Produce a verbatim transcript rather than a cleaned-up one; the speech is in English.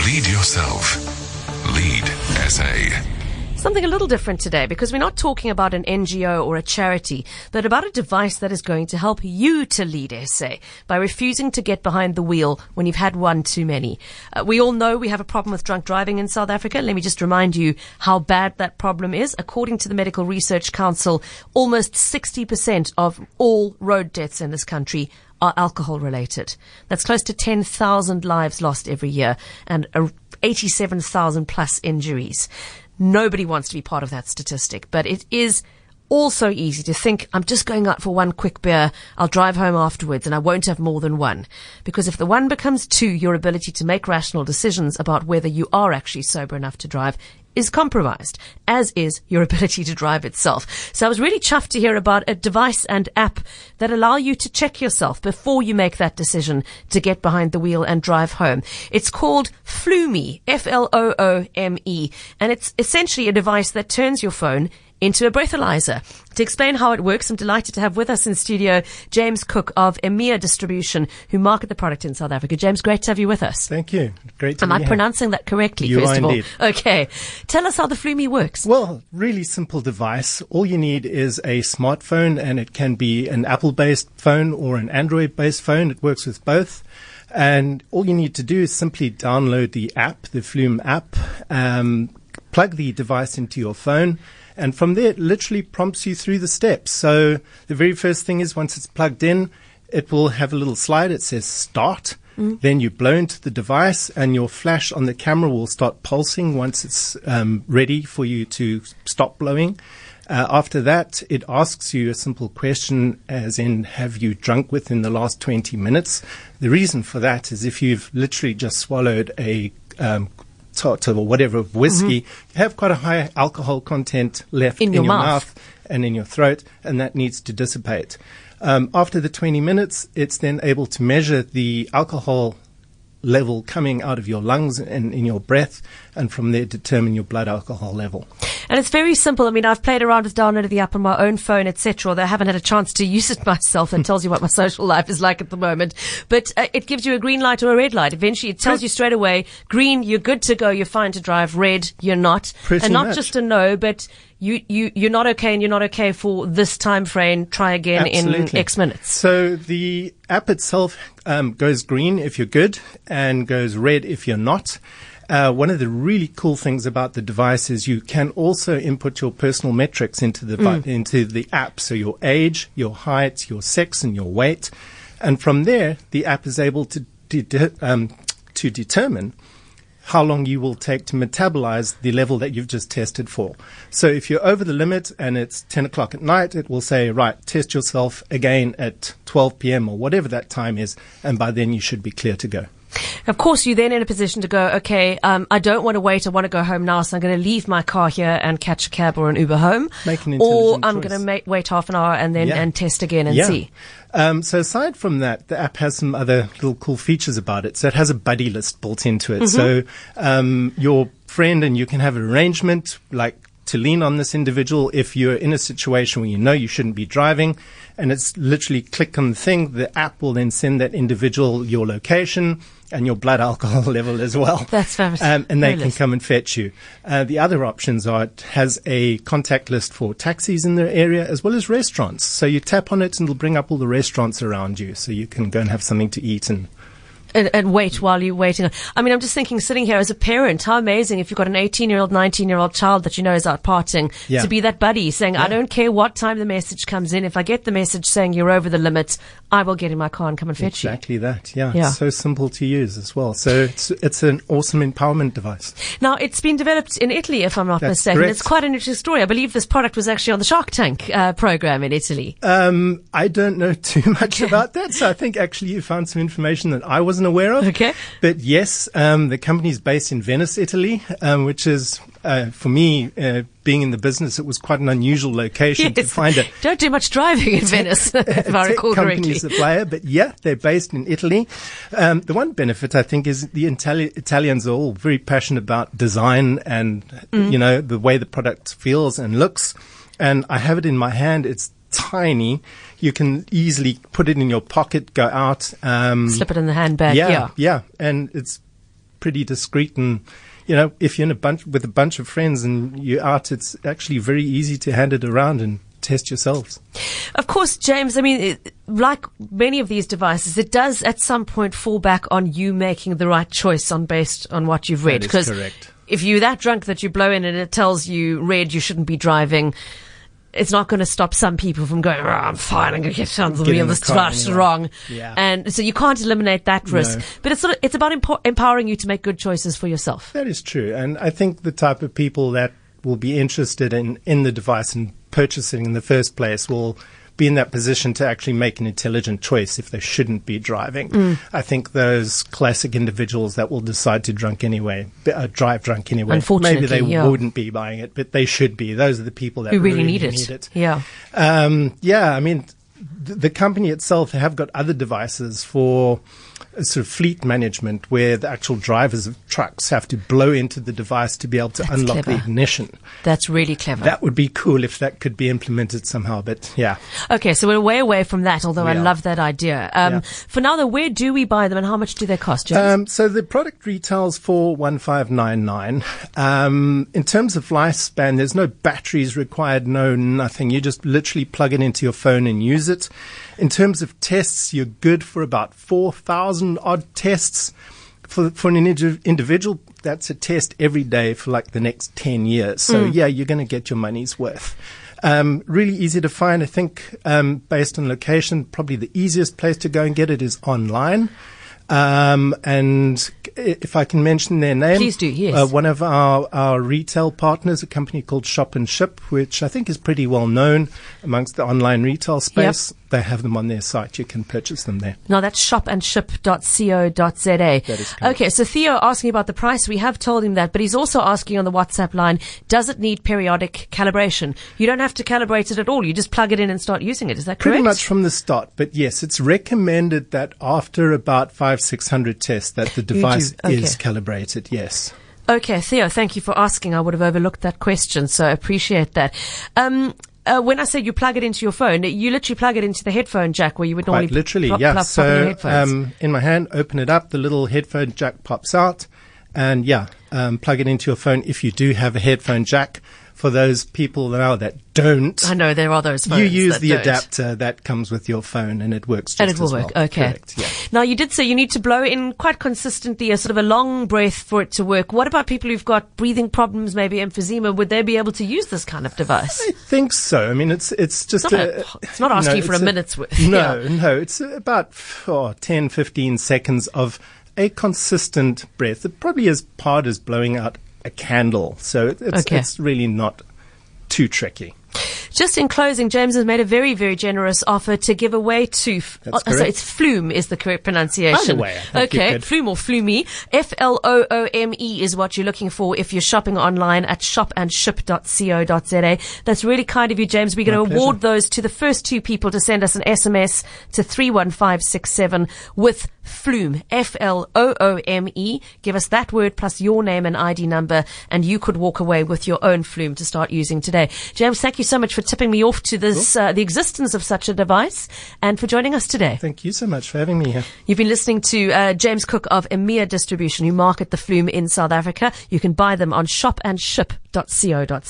Lead yourself. Lead S A. Something a little different today, because we're not talking about an N G O or a charity, but about a device that is going to help you to lead S A by refusing to get behind the wheel when you've had one too many. Uh, we all know we have a problem with drunk driving in South Africa. Let me just remind you how bad that problem is. According to the Medical Research Council, almost sixty percent of all road deaths in this country are alcohol related. That's close to ten thousand lives lost every year and uh, eighty-seven thousand plus injuries. Nobody wants to be part of that statistic, but it is also easy to think, I'm just going out for one quick beer, I'll drive home afterwards, and I won't have more than one. Because if the one becomes two, your ability to make rational decisions about whether you are actually sober enough to drive is compromised, as is your ability to drive itself. So I was really chuffed to hear about a device and app that allow you to check yourself before you make that decision to get behind the wheel and drive home. It's called Floome, F L O O M E, and it's essentially a device that turns your phone into a breathalyzer. To explain how it works, I'm delighted to have with us in studio James Cook of EMEA Distribution, who market the product in South Africa. James, great to have you with us. Thank you. Great to Am be I here. pronouncing that correctly, You first are of all? indeed. Okay. Tell us how the Floome works. Well, really simple device. All you need is a smartphone, and it can be an Apple-based phone or an Android-based phone. It works with both. And all you need to do is simply download the app, the Floome app, um, plug the device into your phone, and from there, it literally prompts you through the steps. So the very first thing is, once it's plugged in, it will have a little slide. It says start. Mm. Then you blow into the device, and your flash on the camera will start pulsing once it's um, ready for you to stop blowing. Uh, after that, it asks you a simple question, as in, have you drunk within the last twenty minutes? The reason for that is if you've literally just swallowed a um, tot or whatever whiskey, mm-hmm. you have quite a high alcohol content left in, in your, your mouth. mouth and in your throat, and that needs to dissipate. Um, after the twenty minutes, it's then able to measure the alcohol level coming out of your lungs and in your breath, and from there determine your blood alcohol level. And it's very simple. I mean, I've played around with downloading the app on my own phone, et cetera, although I haven't had a chance to use it myself. It tells you what my social life is like at the moment. But uh, it gives you a green light or a red light. Eventually, it tells you straight away, green, you're good to go, you're fine to drive. Red, you're not. Pretty and not much. just a no, but you, you, you're not okay and you're not okay for this time frame. Try again Absolutely. in X minutes. So the app itself um, goes green if you're good and goes red if you're not. Uh, one of the really cool things about the device is you can also input your personal metrics into the vi- Mm. into the app. So your age, your height, your sex, and your weight. And from there, the app is able to de- um, to determine how long you will take to metabolize the level that you've just tested for. So if you're over the limit and it's ten o'clock at night, it will say, right, test yourself again at twelve p.m. or whatever that time is, and by then you should be clear to go. Of course, you're then in a position to go, okay, um, I don't want to wait. I want to go home now, so I'm going to leave my car here and catch a cab or an Uber home. Make an or intelligent I'm choice. going to ma- wait half an hour and then Yeah. and test again and Yeah. see. Um, so aside from that, the app has some other little cool features about it. So it has a buddy list built into it. Mm-hmm. So um, your friend and you can have an arrangement, like to lean on this individual if you're in a situation where you know you shouldn't be driving, and it's literally click on the thing. The app will then send that individual your location and your blood alcohol level as well. That's fabulous. Um, and they Fabulous. can come and fetch you. Uh, the other options are it has a contact list for taxis in the area as well as restaurants. So you tap on it and it'll bring up all the restaurants around you, so you can go and have something to eat and And, and wait while you're waiting. I mean, I'm just thinking, sitting here as a parent, how amazing if you've got an eighteen-year-old, nineteen-year-old child that you know is out partying, Yeah. to be that buddy saying, I Yeah. don't care what time the message comes in. If I get the message saying you're over the limit, I will get in my car and come and fetch exactly that. Yeah, Yeah. It's so simple to use as well. So it's it's an awesome empowerment device. you. Now, it's been developed in Italy, if I'm not That's mistaken. correct. It's quite an interesting story. I believe this product was actually on the Shark Tank uh, program in Italy. Um, I don't know too much about that, so I think actually you found some information that I wasn't aware of. Okay. But yes, um, the company is based in Venice, Italy, um, which is, uh, for me, uh, being in the business, it was quite an unusual location to Yes. find a Don't do much driving in Venice, if I tech recall company correctly. supplier. But yeah, they're based in Italy. Um, the one benefit I think is the Itali- Italians are all very passionate about design and Mm. you know the way the product feels and looks. And I have it in my hand. It's tiny. You can easily put it in your pocket, go out. Um, Slip it in the handbag. yeah, Yeah. yeah, and it's pretty discreet. And, you know, if you're in a bunch with a bunch of friends and you're out, it's actually very easy to hand it around and test yourselves. Of course, James, I mean, it, like many of these devices, it does at some point fall back on you making the right choice on based on what you've read. That is correct. If you're that drunk that you blow in and it tells you red, you shouldn't be driving, it's not going to stop some people from going, oh, I'm fine, I'm going to get on the Get wheel, in the this car device is anyway. wrong. Yeah. And so you can't eliminate that risk. No. But it's sort of, it's about empo- empowering you to make good choices for yourself. That is true. And I think the type of people that will be interested in, in the device and purchasing in the first place will be in that position to actually make an intelligent choice if they shouldn't be driving. Mm. I think those classic individuals that will decide to drunk anyway, uh, drive drunk anyway, Unfortunately, maybe they yeah. wouldn't be buying it, but they should be. Those are the people that Who really, really need, it. need it. Yeah. Um, yeah, I mean, th- the company itself have got other devices for uh, sort of fleet management where the actual drivers of trucks have to blow into the device to be able to That's unlock clever. the ignition. That's really clever. That would be cool if that could be implemented somehow, but yeah. Okay, so we're way away from that, although I Yeah. love that idea. Um, Yeah. For now, though, where do we buy them and how much do they cost, James? Um, so the product retails for one five nine nine. Um, in terms of lifespan, there's no batteries required, no nothing. You just literally plug it into your phone and use it. In terms of tests, you're good for about four thousand odd tests. For, for an indi- individual, that's a test every day for like the next ten years. So Mm. yeah, you're going to get your money's worth. Um, really easy to find. I think, um, based on location, probably the easiest place to go and get it is online. Um, and if I can mention their name. Please do, yes. Uh, one of our, our retail partners, a company called Shop and Ship, which I think is pretty well known amongst the online retail space. Yep. They have them on their site. You can purchase them there. No, that's shop and ship dot co dot z a. That is correct. Okay, so Theo asking about the price. We have told him that, but he's also asking on the WhatsApp line, does it need periodic calibration? You don't have to calibrate it at all. You just plug it in and start using it. Is that correct? Pretty much from the start. But yes, it's recommended that after about five, six hundred tests that the device Okay. is calibrated. Yes. Okay, Theo, thank you for asking. I would have overlooked that question, so I appreciate that. Um, Uh, when I said you plug it into your phone, you literally plug it into the headphone jack where you would normally Quite literally, plug, yeah. plug, plug in your So headphones. um, in my hand, open it up, the little headphone jack pops out, and yeah, um, plug it into your phone if you do have a headphone jack. For those people now that don't, I know there are those phones you use that the don't. adapter that comes with your phone, and it works just And it will as work. well. Okay. Correct, yeah. Now, you did say you need to blow in quite consistently, a sort of a long breath for it to work. What about people who've got breathing problems, maybe emphysema? Would they be able to use this kind of device? I think so. I mean, it's it's just It's not, a, a, it's not asking no, you for a it's minute's worth. No, Yeah. no, it's about oh, ten, fifteen seconds of a consistent breath. It probably is part as blowing out a candle, so it, it's Okay. it's really not too tricky. Just in closing, James has made a very, very generous offer to give away to, f- That's oh, so correct. it's Flume is the correct pronunciation. Either way, I think you okay, could. Flume or Flumey. F L O O M E is what you're looking for if you're shopping online at shop and ship dot co dot z a. That's really kind of you, James. We're going My to award pleasure. those to the first two people to send us an S M S to three one five six seven with Flume, F L O O M E. Give us that word plus your name and I D number, and you could walk away with your own Flume to start using today. James, thank you so much for tipping me off to this, uh, the existence of such a device, and for joining us today. Thank you so much for having me here. You've been listening to uh, James Cook of EMEA Distribution, who market the Flume in South Africa. You can buy them on shop and ship dot co dot za.